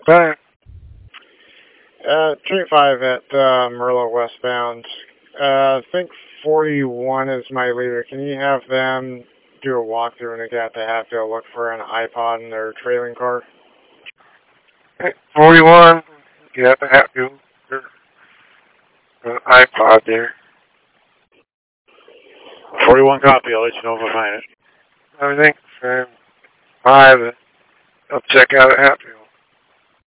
5. Train 5 at Merlo westbound. I think 41 is my leader. Can you have them do a walkthrough and they have to look for an iPod in their trailing car? 41, you have to have your iPod there. 41 copy. I'll let you know if I find it. Everything. 5, I'll check out at Hatfield.